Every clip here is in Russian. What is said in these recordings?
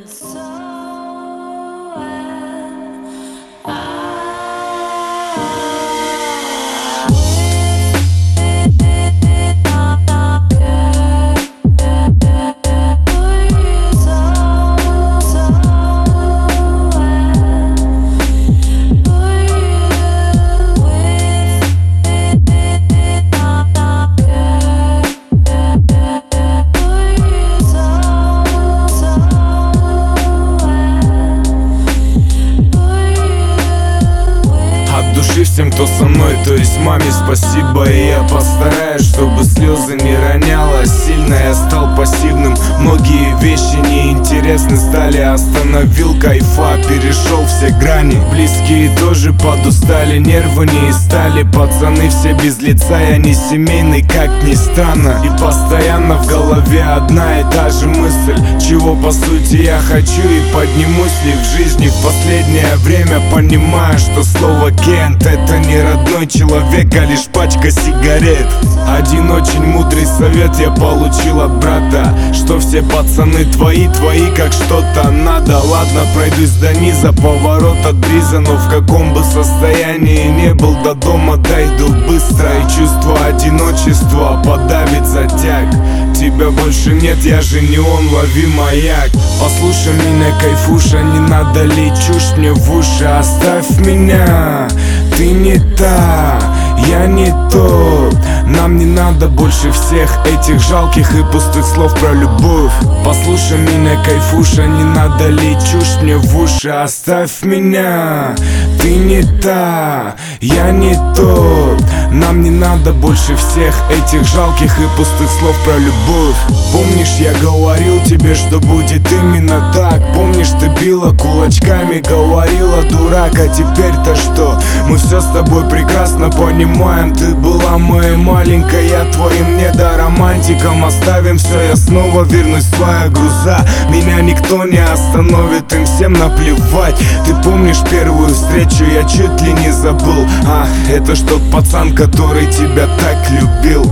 Всем, кто со мной, то есть маме спасибо. И я постараюсь, чтобы слезы не роняла сильно. Я стал пассивным, многие вещи неинтересны стали. Остановил кайфа, перешел все грани. Близкие тоже подустали, нервы не стали. Пацаны все без лица, я не семейный, как ни странно. И постоянно в голове одна и та же мысль: чего по сути я хочу и поднимусь ли в жизни. В последнее время понимаю, что слово «кент» — это не родной человек, а лишь пачка сигарет. Один очень мудрый совет я получил от брата: что все пацаны твои, как что-то надо. Ладно, пройдусь до низа, поворот от бриза, но в каком бы состоянии не был, до дома дойду быстро. И чувство одиночества подавит затяг. Тебя больше нет, я же не он, лови маяк. Послушай меня, кайфуша, не надо лить чушь мне в уши. Оставь меня, ты не та, я не тот. Нам не надо больше всех этих жалких и пустых слов про любовь. Послушай меня, кайфуша, не надо лить чушь мне в уши. Оставь меня, ты не та, я не тот. Нам не надо больше всех этих жалких и пустых слов про любовь. Помнишь, я говорил тебе, что будет именно так? Помнишь, ты била кулачками, говорила: дурак, а теперь-то что? Мы все с тобой прекрасно понимаем. Ты была моей маленькой, я твоим недоромантиком. Оставим все, я снова вернусь в свои груза. Меня никто не остановит, им всем наплевать. Ты помнишь первую встречу, я чуть ли не забыл. Это ж тот пацан, который тебя так любил.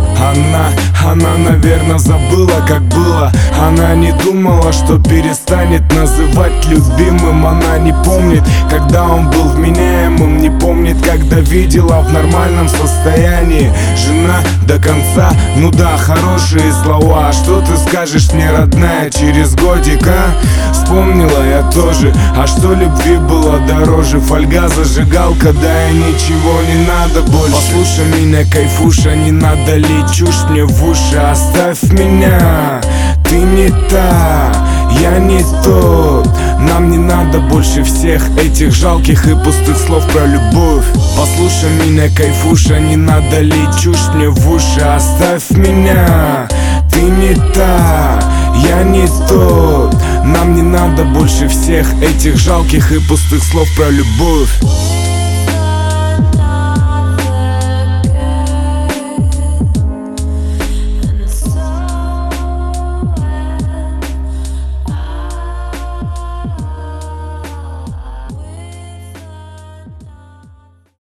Она, наверное, забыла, как было. Она не думала, что перестанет называть любимым. Она не помнит, когда он был вменяемым. Не помнит, когда видела в нормальном состоянии. Жена до конца, ну да, хорошие слова. Что ты скажешь мне, родная, через годик, а? Вспомнила я тоже, а что любви было дороже? Фольга, зажигалка, да и ничего не надо больше. Послушай меня, кайфуша, не надо лить чушь мне в уши. Оставь меня, ты не та, я не тот. Нам не надо больше всех этих жалких и пустых слов про любовь. Послушай меня, кайфуша, не надо лить чушь мне в уши. Оставь меня, ты не та, я не тот. Нам не надо больше всех этих жалких и пустых слов про любовь.